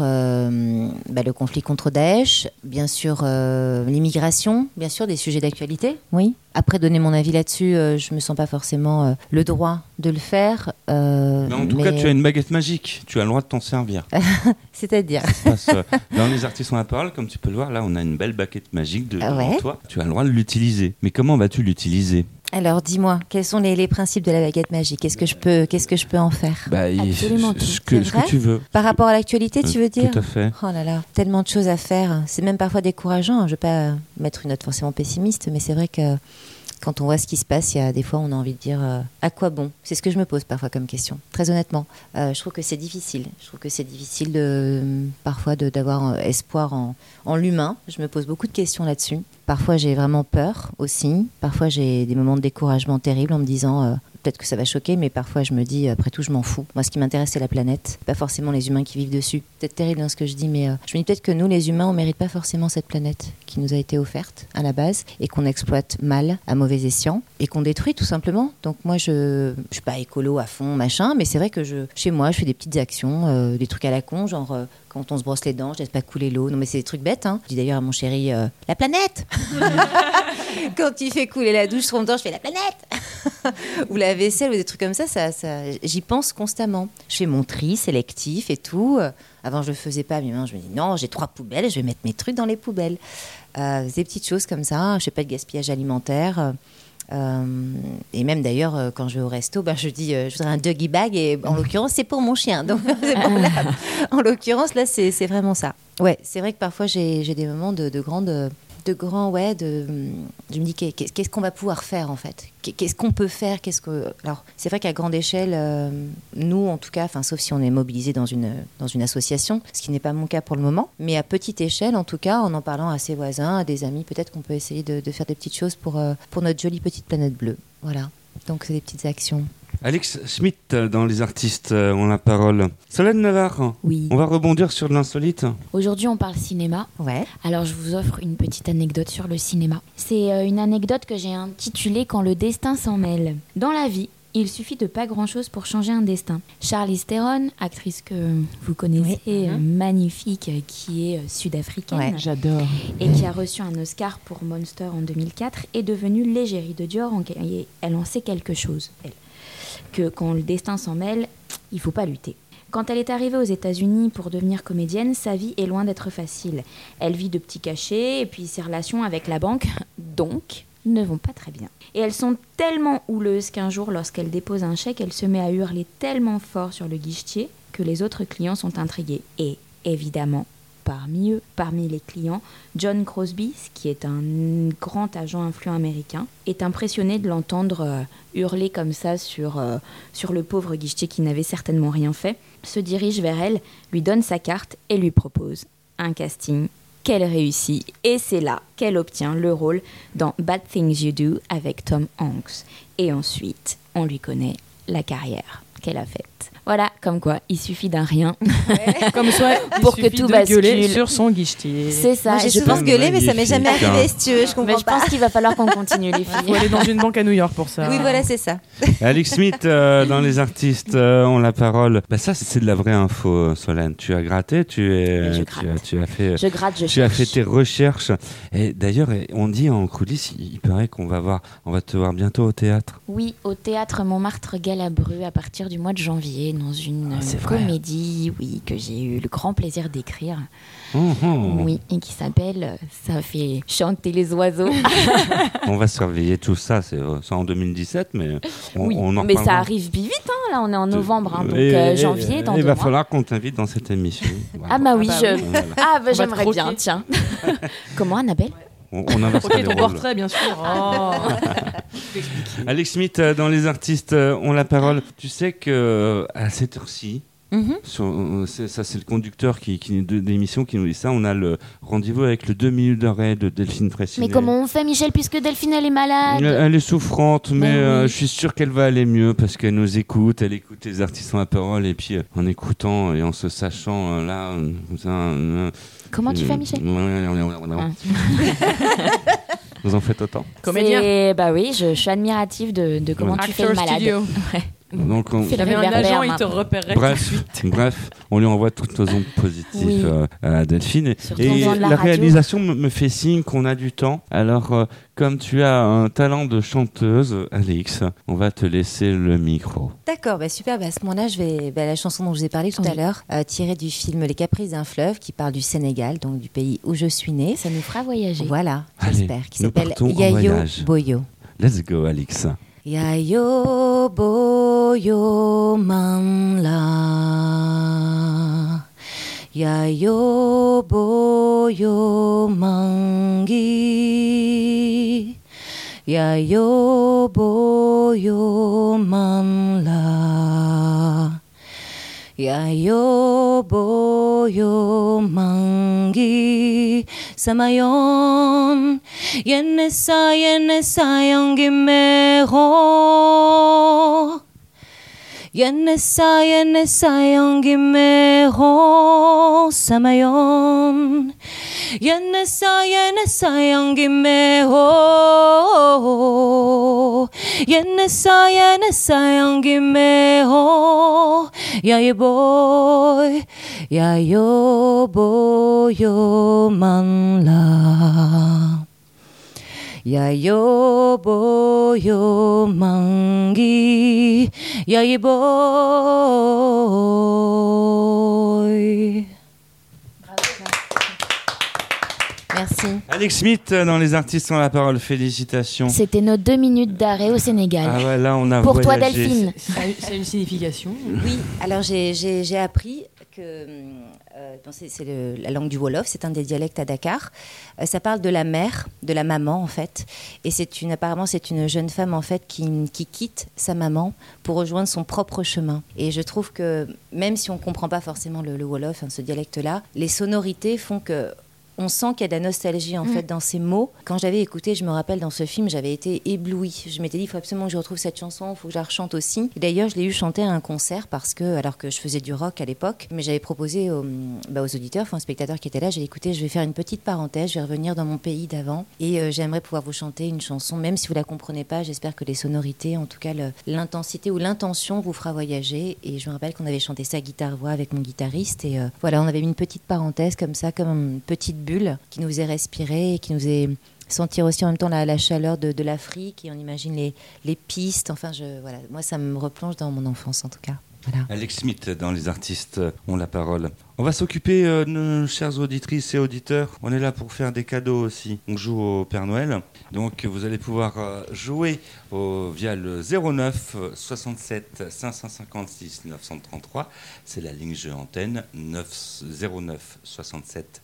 le conflit contre Daesh, bien sûr, l'immigration, bien sûr, des sujets d'actualité. Oui. Après, donner mon avis là-dessus, je me sens pas forcément le droit de le faire. Mais en tout cas, tu as une baguette magique. Tu as le droit de t'en servir. C'est-à-dire dans Les Artistes ont la parole, comme tu peux le voir, là, on a une belle baguette magique devant toi. Tu as le droit de l'utiliser. Mais comment vas-tu l'utiliser? Alors, dis-moi, quels sont les principes de la baguette magique? Qu'est-ce que je peux en faire? Absolument tout. Ce que tu veux. Par rapport à l'actualité, tu veux dire? Tout à fait. Oh là là, tellement de choses à faire. C'est même parfois décourageant. Je ne vais pas mettre une note forcément pessimiste, mais c'est vrai que quand on voit ce qui se passe, il y a des fois on a envie de dire à quoi bon? C'est ce que je me pose parfois comme question, très honnêtement. Je trouve que c'est difficile. Je trouve que c'est difficile parfois d'avoir espoir en l'humain. Je me pose beaucoup de questions là-dessus. Parfois j'ai vraiment peur aussi. Parfois j'ai des moments de découragement terribles en me disant peut-être que ça va choquer, mais parfois je me dis après tout je m'en fous. Moi ce qui m'intéresse c'est la planète, pas forcément les humains qui vivent dessus. Peut-être terrible dans ce que je dis, mais je me dis peut-être que nous les humains on mérite pas forcément cette planète qui nous a été offerte à la base et qu'on exploite mal, à mauvais escient et qu'on détruit tout simplement. Donc moi je suis pas écolo à fond machin, mais c'est vrai que chez moi je fais des petites actions, des trucs à la con, genre quand on se brosse les dents, je laisse pas couler l'eau. Non mais c'est des trucs bêtes, hein. Je dis d'ailleurs à mon chéri, la planète. Quand il fait couler la douche sur mon temps, je fais la planète. Ou la vaisselle ou des trucs comme ça, j'y pense constamment. Je fais mon tri sélectif et tout. Avant je le faisais pas, mais maintenant je me dis non, j'ai 3 poubelles, je vais mettre mes trucs dans les poubelles. Des petites choses comme ça. Je fais pas de gaspillage alimentaire. Et même d'ailleurs quand je vais au resto je dis je voudrais un doggy bag et en l'occurrence c'est pour mon chien donc c'est pour en l'occurrence là c'est vraiment ça. Ouais, c'est vrai que parfois j'ai des moments de je me dis qu'est-ce qu'on va pouvoir faire en fait, qu'est-ce qu'on peut faire, alors c'est vrai qu'à grande échelle nous en tout cas, sauf si on est mobilisé dans une association, ce qui n'est pas mon cas pour le moment, mais à petite échelle en tout cas, en parlant à ses voisins, à des amis, peut-être qu'on peut essayer de faire des petites choses pour notre jolie petite planète bleue. Voilà, donc c'est des petites actions. Alex Schmitt dans Les Artistes ont la parole. Solène Navarre, oui. On va rebondir sur de l'insolite. Aujourd'hui, on parle cinéma. Ouais. Alors, je vous offre une petite anecdote sur le cinéma. C'est une anecdote que j'ai intitulée « Quand le destin s'en mêle ». Dans la vie, Il suffit de pas grand-chose pour changer un destin. Charlize Theron, actrice que vous connaissez, magnifique, qui est sud-africaine. Ouais, j'adore. Et qui a reçu un Oscar pour Monster en 2004, est devenue l'égérie de Dior. Et elle en sait quelque chose, elle. Que quand le destin s'en mêle, il faut pas lutter. Quand elle est arrivée aux États-Unis pour devenir comédienne, sa vie est loin d'être facile. Elle vit de petits cachets et puis ses relations avec la banque, donc, ne vont pas très bien. Et elles sont tellement houleuses qu'un jour, lorsqu'elle dépose un chèque, elle se met à hurler tellement fort sur le guichetier que les autres clients sont intrigués. Et évidemment, parmi les clients, John Crosby, qui est un grand agent influent américain, est impressionné de l'entendre hurler comme ça sur le pauvre guichetier qui n'avait certainement rien fait, se dirige vers elle, lui donne sa carte et lui propose un casting qu'elle réussit. Et c'est là qu'elle obtient le rôle dans Bad Things You Do avec Tom Hanks. Et ensuite, on lui connaît la carrière qu'elle a faite. Voilà, comme quoi, il suffit d'un rien Comme ça, pour que tout bascule. Gueuler sur son guichetier. C'est ça. Moi, j'ai Et je souvent pense- gueulé, mais ça m'est jamais arrivé, si tu veux, je comprends Mais je pas. pense qu'il va falloir qu'on continue, les Il faut filles. aller dans une banque à New York pour ça. Oui, voilà, c'est ça. Alex Smith, dans les artistes ont la parole. Bah ça, c'est de la vraie info, Solène. Tu as gratté, Je gratte. tu as fait. Je gratte, je Tu as cherche. fait tes recherches. Et d'ailleurs, on dit en coulisses, il paraît on va te voir bientôt au théâtre. Oui, au théâtre Montmartre-Galabru à partir du mois de janvier, dans une c'est vrai. comédie, oui, que j'ai eu le grand plaisir d'écrire. Mhm. Oui, et qui s'appelle Ça fait chanter les oiseaux. On va surveiller tout ça. C'est en 2017, mais Oui, on en mais ça reparlera. arrive vite, hein, là on est en novembre, hein, donc Et- janvier, dans Il 2 va mois. falloir qu'on t'invite dans cette émission. Voilà. Ah bah oui, Ah bah je... oui. Voilà. Ah bah va j'aimerais te bien, croquer. tiens. Comment, Annabelle? On inverse Ok, les ton rôles. portrait, bien sûr. Oh. Alex Smith, dans les artistes ont la parole. Tu sais que à cette heure-ci, c'est le conducteur de l'émission qui nous dit ça. On a le rendez-vous avec le 2 minutes d'arrêt de Delphine Fraissinet. Mais comment on fait, Michel, puisque Delphine elle est malade? Elle est souffrante, mais Ben oui. je suis sûr qu'elle va aller mieux parce qu'elle nous écoute, elle écoute les artistes ont la parole et puis en écoutant et en se sachant Comment tu fais, Michel? Vous en faites autant. Comédien. Bah oui, je suis admirative de comment tu fais le Acteur malade. studio. Donc, Fais T'avais un réverbère, agent, il te maintenant. repérerait bref, on lui envoie toutes nos ondes positives Oui. à Delphine. Surtout Et en faisant de la la radio. réalisation me fait signe qu'on a du temps. Alors, comme tu as un talent de chanteuse, Alix, on va te laisser le micro. D'accord, super. À ce moment-là, je vais la chanson dont je vous ai parlé tout à l'heure, tirée du film Les Caprices d'un fleuve, qui parle du Sénégal, donc du pays où je suis née. Ça nous fera voyager. Voilà, Allez, j'espère. Qui nous s'appelle partons en Yayo voyage. Boyo. Let's go, Alix. Yayo Boyo Manla. Yayo Boyo Mangi. Yayo Boyo Manla. Yayo Boyo Mangi. Samayon. Yenesa Yongi Mero. Yenesa Yongi Mero. Samayon. Yenesa Yongi Mero. Yenesa Yongi Mero. Yayo boy. Yayo boyo manla. Yayo boyo mangi. Yayo boy. Merci. Alex Smith, dans les artistes ont la parole. Félicitations. C'était nos 2 minutes d'arrêt au Sénégal. Ah ouais, là on a Pour toi, voyagé. Delphine. Ça a une signification. Oui, alors j'ai appris que c'est la langue du Wolof, c'est un des dialectes à Dakar. Ça parle de la mère, de la maman en fait. Et apparemment c'est une jeune femme en fait qui quitte sa maman pour rejoindre son propre chemin. Et je trouve que même si on ne comprend pas forcément le Wolof, ce dialecte-là, les sonorités font que On sent qu'il y a de la nostalgie en fait dans ces mots. Quand j'avais écouté, je me rappelle dans ce film, j'avais été éblouie. Je m'étais dit, il faut absolument que je retrouve cette chanson, il faut que je la rechante aussi. Et d'ailleurs, je l'ai eu chanter à un concert alors que je faisais du rock à l'époque, mais j'avais proposé aux auditeurs, aux spectateurs qui étaient là, j'ai dit, écoutez, je vais faire une petite parenthèse, je vais revenir dans mon pays d'avant et j'aimerais pouvoir vous chanter une chanson, même si vous la comprenez pas. J'espère que les sonorités, en tout cas l'intensité ou l'intention vous fera voyager. Et je me rappelle qu'on avait chanté ça guitare-voix avec mon guitariste et voilà, on avait mis une petite parenthèse comme ça, comme une petite bulle qui nous faisait respirer et qui nous faisait sentir aussi en même temps la chaleur de l'Afrique et on imagine les pistes. Enfin, voilà, moi ça me replonge dans mon enfance en tout cas. Voilà. Alex Schmitt dans Les Artistes ont la parole. On va s'occuper de nos chères auditrices et auditeurs. On est là pour faire des cadeaux aussi. On joue au Père Noël. Donc vous allez pouvoir jouer via le 09 67 556 933. C'est la ligne jeu antenne 09 67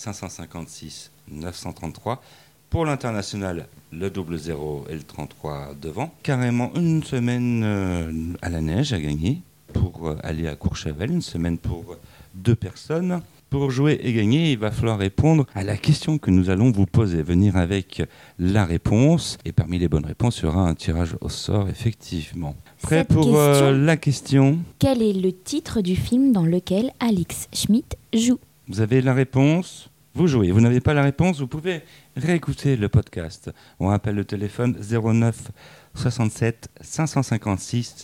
556 933. Pour l'international, le 00 et le 33 devant. Carrément une semaine à la neige à gagner pour aller à Courchevel, une semaine pour 2 personnes. Pour jouer et gagner, il va falloir répondre à la question que nous allons vous poser. Venir avec la réponse. Et parmi les bonnes réponses, il y aura un tirage au sort, effectivement. Prêt Cette pour question, la question? Quel est le titre du film dans lequel Alex Schmitt joue? Vous avez la réponse, vous jouez. Vous n'avez pas la réponse, vous pouvez réécouter le podcast. On appelle le téléphone 09 67 556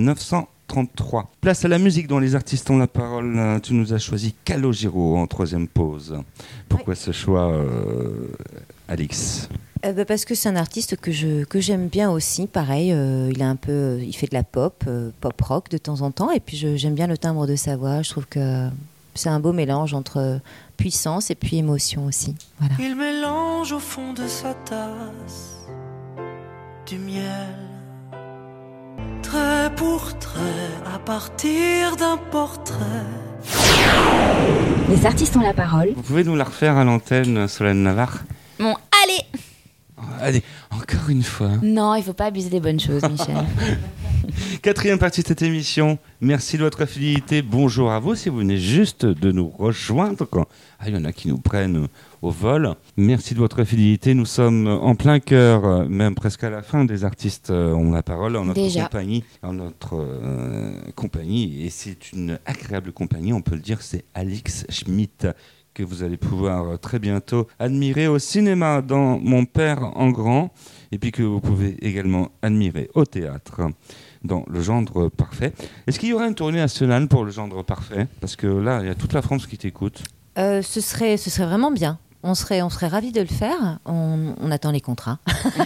933. Place à la musique dont les artistes ont la parole. Tu nous as choisi Calogero en 3e pause. Pourquoi ce choix, Alix? Parce que c'est un artiste que j'aime bien aussi. Pareil, il fait de la pop rock de temps en temps. Et puis j'aime bien le timbre de sa voix. Je trouve que c'est un beau mélange entre puissance et puis émotion aussi. Voilà. Il mélange au fond de sa tasse du miel, trait pour trait, à partir d'un portrait. Les artistes ont la parole. Vous pouvez nous la refaire à l'antenne, Solène Navarre? Bon, allez! Allez, encore une fois. Non, il faut pas abuser des bonnes choses, Michel. 4e partie de cette émission. Merci de votre fidélité. Bonjour à vous si vous venez juste de nous rejoindre. Il y en a qui nous prennent au vol. Merci de votre fidélité. Nous sommes en plein cœur, même presque à la fin des artistes ont la parole en notre compagnie. Et c'est une agréable compagnie, on peut le dire, c'est Alex Schmitt que vous allez pouvoir très bientôt admirer au cinéma dans Mon Père en grand, et puis que vous pouvez également admirer au théâtre dans Le Gendre Parfait. Est-ce qu'il y aura une tournée nationale pour Le Gendre Parfait? Parce que là, il y a toute la France qui t'écoute. Ce serait vraiment bien. On serait ravis de le faire. On attend les contrats.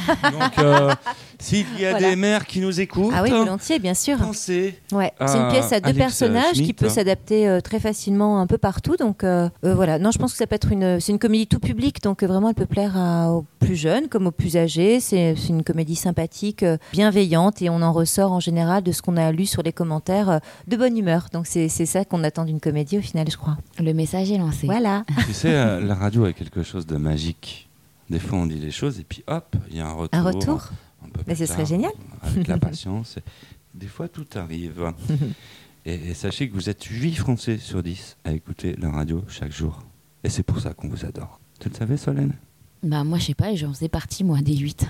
Donc, s'il y a des maires qui nous écoutent, ah oui, volontiers, bien sûr. Pensez. Ouais. C'est une pièce à 2 personnages qui peut s'adapter très facilement un peu partout. Donc voilà. Non, je pense que ça peut être c'est une comédie tout public. Donc vraiment, elle peut plaire aux plus jeunes comme aux plus âgés. C'est une comédie sympathique, bienveillante, et on en ressort en général de ce qu'on a lu sur les commentaires de bonne humeur. Donc c'est ça qu'on attend d'une comédie au final, je crois. Le message est lancé. Voilà. Tu sais, la radio a quelque chose de magique. Des fois, on dit les choses et puis hop, il y a un retour. Un retour. Mais ce serait génial. Avec la patience. Des fois, tout arrive. Et sachez que vous êtes 8 Français sur 10 à écouter la radio chaque jour. Et c'est pour ça qu'on vous adore. Tu le savais, Solène? Bah moi je sais pas, j'en faisais partie moi des 8.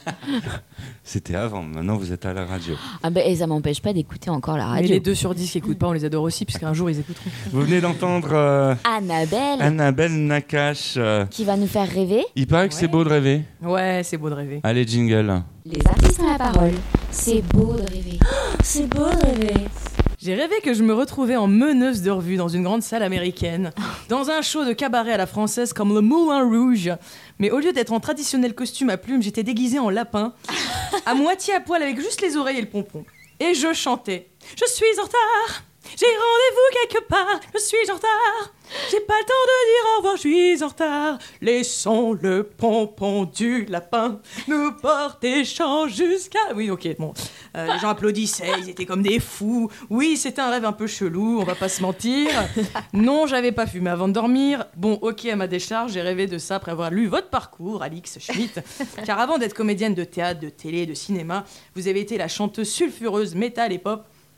C'était avant, maintenant vous êtes à la radio. Ah bah, et ça m'empêche pas d'écouter encore la radio. Mais les 2 sur 10 qui écoutent pas, on les adore aussi, puisqu'un jour ils écouteront. Vous venez d'entendre Annabelle Nakache. Qui va nous faire rêver. Il paraît que c'est beau de rêver. Ouais, c'est beau de rêver. Allez, jingle. Les artistes ont la parole. C'est beau de rêver. C'est beau de rêver. J'ai rêvé que je me retrouvais en meneuse de revue dans une grande salle américaine, dans un show de cabaret à la française comme le Moulin Rouge. Mais au lieu d'être en traditionnel costume à plumes, j'étais déguisée en lapin, à moitié à poil avec juste les oreilles et le pompon. Et je chantais. Je suis en retard, j'ai rendez-vous quelque part, je suis en retard. J'ai pas le temps de dire au revoir, je suis en retard. Laissons le pompon du lapin nous porter chant jusqu'à... Oui, ok, bon. Les gens applaudissaient, ils étaient comme des fous. Oui, c'était un rêve un peu chelou, on va pas se mentir. Non, j'avais pas fumé avant de dormir. Bon, ok, à ma décharge, j'ai rêvé de ça après avoir lu votre parcours, Alex Schmitt. Car avant d'être comédienne de théâtre, de télé, de cinéma, vous avez été la chanteuse sulfureuse métal et pop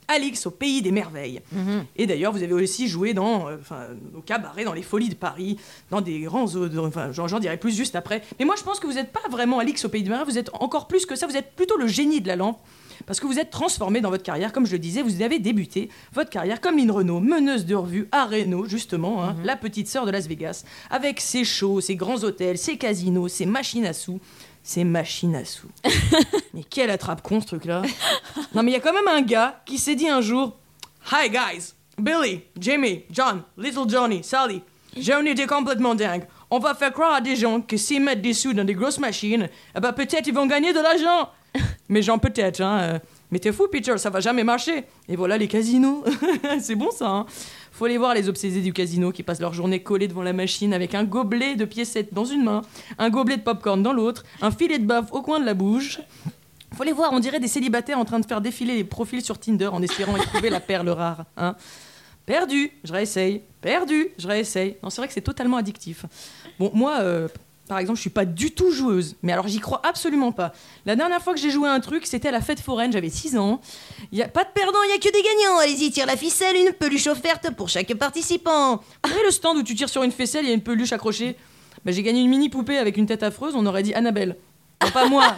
Alix au pays des merveilles. Et d'ailleurs, vous avez aussi joué dans au cabaret, dans les Folies de Paris, dans des grands... j'en dirai plus juste après. Mais moi, je pense que vous n'êtes pas vraiment Alix au pays des merveilles, vous êtes encore plus que ça, vous êtes plutôt le génie de la lampe. Parce que vous êtes transformé dans votre carrière, comme je le disais, vous avez débuté votre carrière comme Lynn Renaud, meneuse de revue à Reno, justement, la petite sœur de Las Vegas, avec ses shows, ses grands hôtels, ses casinos, ses machines à sous. Ces machines à sous. Mais quelle attrape-con, ce truc-là. Non, mais il y a quand même un gars qui s'est dit un jour « Hi, guys, Billy, Jimmy, John, Little Johnny, Sally, j'ai une idée complètement dingue. On va faire croire à des gens que s'ils mettent des sous dans des grosses machines, eh ben peut-être ils vont gagner de l'argent. » Mais genre peut-être, hein. Mais t'es fou, Peter, ça va jamais marcher. Et voilà les casinos. C'est bon, ça, hein. Faut aller voir les obsédés du casino qui passent leur journée collés devant la machine avec un gobelet de piécettes dans une main, un gobelet de popcorn dans l'autre, un filet de bave au coin de la bouche. Faut les voir, on dirait des célibataires en train de faire défiler les profils sur Tinder en espérant y trouver la perle rare. Hein. Perdu, je réessaye. Perdu, je réessaye. Non, c'est vrai que c'est totalement addictif. Bon, moi, par exemple, je suis pas du tout joueuse. Mais alors, j'y crois absolument pas. La dernière fois que j'ai joué à un truc, c'était à la fête foraine, j'avais 6 ans. Il y a pas de perdants, il y a que des gagnants. Allez-y, tire la ficelle, une peluche offerte pour chaque participant. Vous savez le stand où tu tires sur une ficelle, il y a une peluche accrochée. Bah, j'ai gagné une mini poupée avec une tête affreuse, on aurait dit Annabelle. Non, pas moi.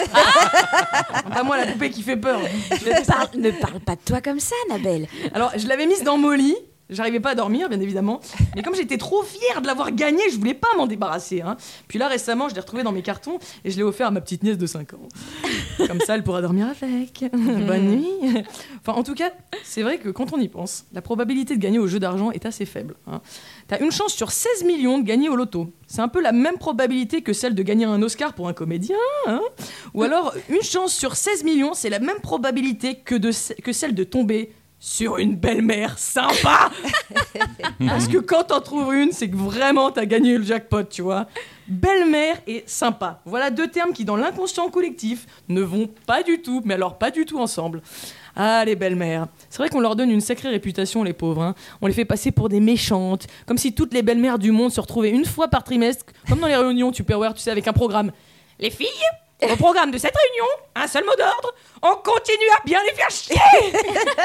Pas moi, la poupée qui fait peur. Ne parle pas de toi comme ça, Annabelle. Alors, je l'avais mise dans mon lit. J'arrivais pas à dormir, bien évidemment. Mais comme j'étais trop fière de l'avoir gagnée, je voulais pas m'en débarrasser. Hein. Puis là, récemment, je l'ai retrouvée dans mes cartons et je l'ai offert à ma petite nièce de 5 ans. Comme ça, elle pourra dormir avec. Bonne nuit. Enfin, en tout cas, c'est vrai que quand on y pense, la probabilité de gagner au jeu d'argent est assez faible. Hein. T'as une chance sur 16 millions de gagner au loto. C'est un peu la même probabilité que celle de gagner un Oscar pour un comédien. Hein. Ou alors, une chance sur 16 millions, c'est la même probabilité que celle de tomber sur une belle-mère sympa. Parce que quand t'en trouves une, c'est que vraiment t'as gagné le jackpot, tu vois. Belle-mère et sympa. Voilà 2 termes qui, dans l'inconscient collectif, ne vont pas du tout, mais alors pas du tout ensemble. Ah, les belles-mères. C'est vrai qu'on leur donne une sacrée réputation, les pauvres. Hein. On les fait passer pour des méchantes, comme si toutes les belles-mères du monde se retrouvaient une fois par trimestre, comme dans les réunions Tupperware, tu sais, avec un programme. Les filles, au programme de cette réunion, un seul mot d'ordre, on continue à bien les faire chier.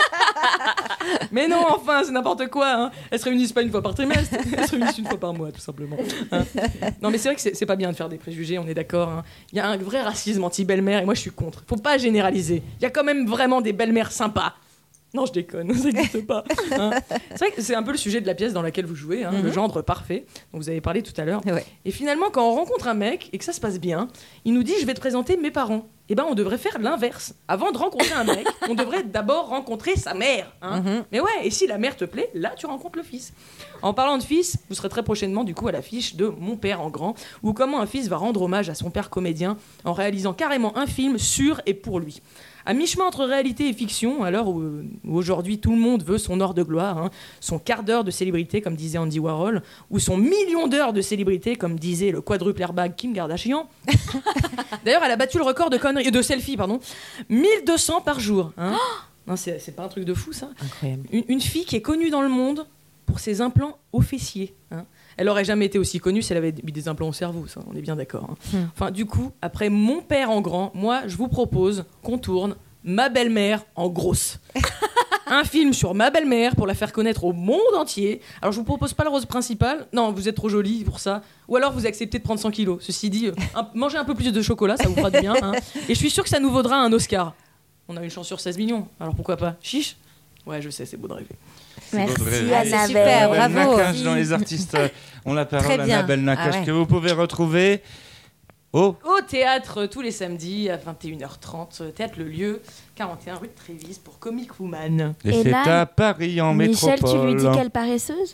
Mais non, enfin, c'est n'importe quoi. Hein. Elles se réunissent pas une fois par trimestre, elles se réunissent une fois par mois, tout simplement. Hein. Non, mais c'est vrai que c'est pas bien de faire des préjugés, on est d'accord. Hein. Il y a un vrai racisme anti-belle-mère et moi je suis contre. Faut pas généraliser. Il y a quand même vraiment des belles-mères sympas. Non, je déconne, ça n'existe pas. Hein. C'est vrai que c'est un peu le sujet de la pièce dans laquelle vous jouez, hein, le gendre parfait, dont vous avez parlé tout à l'heure. Ouais. Et finalement, quand on rencontre un mec et que ça se passe bien, il nous dit « je vais te présenter mes parents ». Eh ben, on devrait faire l'inverse. Avant de rencontrer un mec, on devrait d'abord rencontrer sa mère. Hein. Mais ouais, et si la mère te plaît, là, tu rencontres le fils. En parlant de fils, vous serez très prochainement, du coup, à l'affiche de Mon père en grand, où comment un fils va rendre hommage à son père comédien en réalisant carrément un film sur et pour lui. À mi-chemin entre réalité et fiction, à l'heure où aujourd'hui tout le monde veut son heure de gloire, hein, son quart d'heure de célébrité, comme disait Andy Warhol, ou son million d'heures de célébrité, comme disait le quadruple airbag Kim Kardashian. D'ailleurs, elle a battu le record de selfies, 1200 par jour. Hein. Non, c'est pas un truc de fou, ça. Incroyable. Une fille qui est connue dans le monde pour ses implants aux fessiers. Hein. Elle aurait jamais été aussi connue si elle avait mis des implants au cerveau, ça, on est bien d'accord. Hein. Enfin, du coup, après Mon père en grand, moi, je vous propose qu'on tourne Ma belle-mère en grosse. Un film sur ma belle-mère pour la faire connaître au monde entier. Alors, je vous propose pas le rôle principal. Non, vous êtes trop jolie pour ça. Ou alors, vous acceptez de prendre 100 kilos. Ceci dit, mangez un peu plus de chocolat, ça vous fera du bien. Hein. Et je suis sûre que ça nous vaudra un Oscar. On a une chance sur 16 millions, alors pourquoi pas. Chiche. Ouais, je sais, c'est beau de rêver. Merci Annabelle. Super, bravo. Nakache dans les artistes ont la parole, Annabelle Nakache, que vous pouvez retrouver au théâtre tous les samedis à 21h30, théâtre Le Lieu, 41 rue de Trévise pour Comic Woman. Et c'est là, à Paris en Michel, métropole. tu lui dis quelle paresseuse?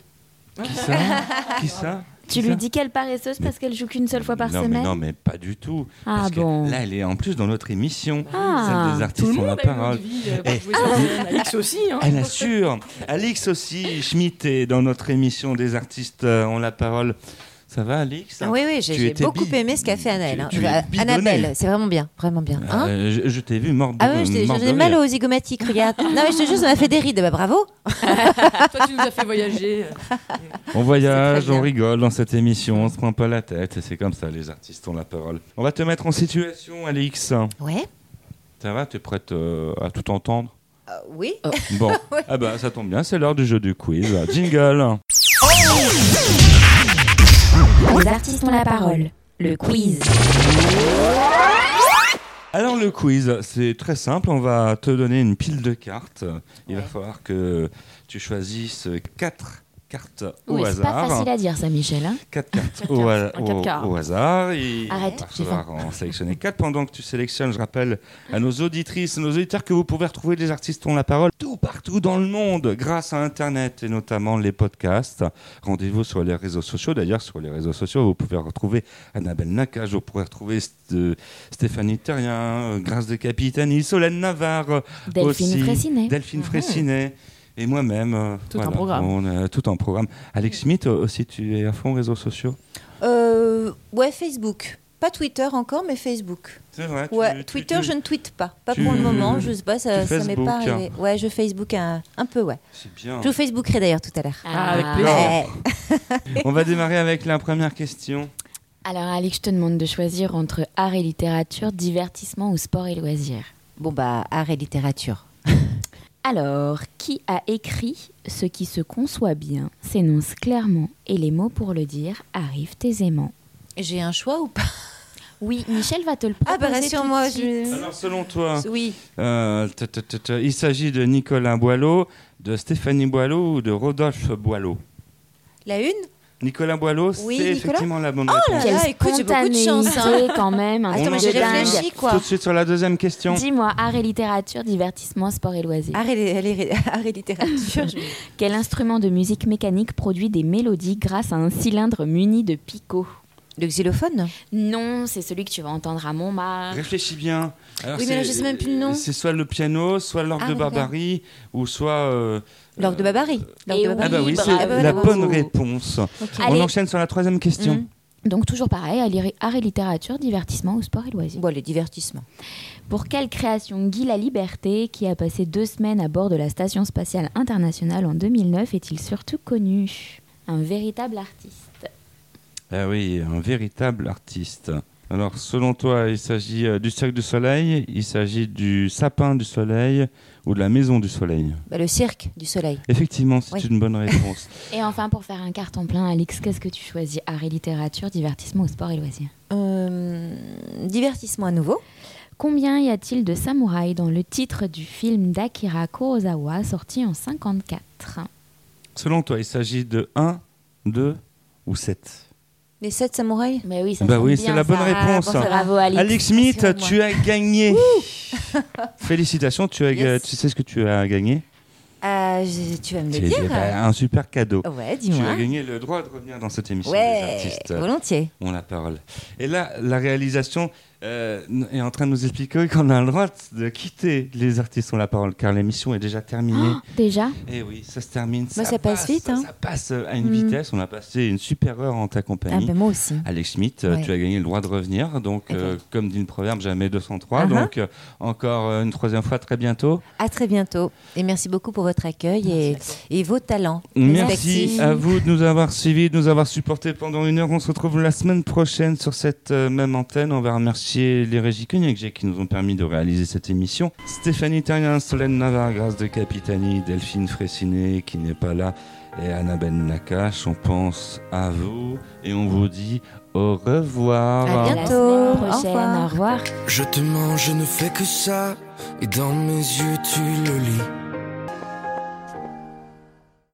Qui ça Tu lui dis quelle paresseuse parce qu'elle joue qu'une seule fois par semaine? Non, mais pas du tout. Ah parce bon. que là, elle est en plus dans notre émission, Ah. celle des artistes ont la parole. Alix aussi. Hein. Elle assure. Alix aussi. Schmitt est dans notre émission des artistes ont la parole. Ça va, Alix? Oui, j'ai beaucoup aimé ce qu'a fait Anaël. Annabelle, c'est vraiment bien, vraiment bien. Hein je t'ai vu mordre. Ah oui, j'ai mal aux zygomatiques, regarde. Non, mais je te jure, ça m'a fait des rides. Bah, bravo. Toi, tu nous as fait voyager. On voyage, on rigole dans cette émission, on se prend pas la tête. Et c'est comme ça, les artistes ont la parole. On va te mettre en situation, Alix. Ouais. Ça va? T'es prête à tout entendre? Oui. Bon, ah bah ça tombe bien, c'est l'heure du jeu du quiz. Jingle. Les artistes ont la parole. Le quiz. Alors le quiz, c'est très simple, on va te donner une pile de cartes. Il va falloir que tu choisisses 4 cartes au Oui, c'est pas hasard. facile à dire ça, Michel. Hein. 4 cartes cartes. au hasard. Et Arrête, il va j'ai falloir en sélectionner 4. Pendant que tu sélectionnes, je rappelle à nos auditrices et nos auditeurs que vous pouvez retrouver les artistes ont la parole tout partout dans le monde grâce à Internet et notamment les podcasts. Rendez-vous sur les réseaux sociaux. D'ailleurs, sur les réseaux sociaux, vous pouvez retrouver Annabelle Nakache, vous pourrez retrouver Stéphanie Terrien, Grâce de Capitani, Solène Navarre, Delphine aussi, Fraissinet. Delphine Fraissinet. Et moi-même, Tout un programme. On a tout en programme. Alex Schmitt, aussi, tu es à fond réseaux sociaux? Ouais, Facebook. Pas Twitter encore, mais Facebook. C'est vrai. Twitter, je ne tweete pas. Pas tu- pour le moment. Je sais pas, ça m'est Facebook. pas arrivé. Ouais, je Facebook un peu, ouais. C'est bien. Je vous Facebookerai d'ailleurs tout à l'heure. Avec plaisir. Ouais. On va démarrer avec la première question. Alors, Alix, je te demande de choisir entre art et littérature, divertissement ou sport et loisirs. Bon, bah, art et littérature. Alors, qui a écrit « Ce qui se conçoit bien s'énonce clairement et les mots pour le dire arrivent aisément J'ai un choix ou pas? » Oui, Michel va te le Ah, proposer. bah, rassure-moi. tout de suite. Alors, selon toi, Oui. il s'agit de Nicolas Boileau, de Stéphanie Boileau ou de Rodolphe Boileau? La une? Nicolas Boileau, Oui, c'est Nicolas. effectivement la bonne là réponse. là. Quelle écoute, j'ai beaucoup de chance, spontanéité quand même. Un Attends, truc mais de j'ai dingue. réfléchi, quoi. Tout de suite sur la deuxième question. Dis-moi, art et littérature, divertissement, sport et loisirs. Art et littérature. Quel instrument de musique mécanique produit des mélodies grâce à un cylindre muni de picots? Le xylophone? Non, c'est celui que tu vas entendre à Montmartre. Réfléchis bien. Alors, Oui, mais là, je sais même plus le nom. C'est soit le piano, soit l'orgue Ah, de oui, Barbarie, ou soit... L'orgue de Babary. Et Ah bah oui, Oui, c'est bravo. la bonne réponse. On Allez. enchaîne sur la troisième question. Donc toujours pareil, art et littérature, divertissement ou sport et loisirs. Bon, les divertissements. Pour quelle création Guy Laliberté, qui a passé 2 semaines à bord de la Station spatiale internationale en 2009, est-il surtout connu? Un véritable artiste. Ah oui, un véritable artiste. Alors, selon toi, il s'agit du Cirque du Soleil, il s'agit du Sapin du Soleil ou de la Maison du Soleil? Bah, le cirque du soleil. Effectivement, c'est Oui. une bonne réponse. Et enfin, pour faire un carton plein, Alix, qu'est-ce que tu choisis? Art et littérature, divertissement ou sport et loisirs? Divertissement à nouveau. Combien y a-t-il de samouraïs dans le titre du film d'Akira Kurosawa sorti en 1954? Selon toi, il s'agit de 1, 2 ou 7? Les 7 samouraïs. Mais oui, ça Bah sonne oui, bien, c'est la bonne ça. réponse. Bravo, Alix. Alex Smith, Rassurez-moi. tu as gagné. Félicitations, tu Yes. sais ce que tu as gagné? Tu vas me le C'est dire. un super cadeau. Ouais, Tu as dis-moi. gagné le droit de revenir dans cette émission des Ouais, artistes. volontiers. On la parole. Et là, la réalisation est en train de nous expliquer qu'on a le droit de quitter les artistes ont la parole, car l'émission est déjà terminée. Oh, déjà? Et oui, ça se termine. Bah, ça passe vite, hein. Ça passe à une vitesse. On a passé une super heure en ta Ah, compagnie. ben moi aussi. Alex Schmitt, Ouais. tu as gagné le droit de revenir. Donc, Ok. comme dit le proverbe, jamais 203. Uh-huh. Donc, encore une troisième fois, très bientôt. À très bientôt. Et merci beaucoup pour votre accueil et vos talents. Merci respectifs. à vous de nous avoir suivis, de nous avoir supportés pendant 1 heure. On se retrouve la semaine prochaine sur cette même antenne. On va remercier les régies Koenigsegg qui nous ont permis de réaliser cette émission. Stéphanie Terrien, Solène Navarre, Grâce de Capitani, Delphine Fraissinet qui n'est pas là et Annabelle Nakache. On pense à vous et on vous dit au revoir. À À la bientôt. semaine Au prochaine. revoir. Au revoir. Je te mens, je ne fais que ça. Et dans mes yeux, tu le lis.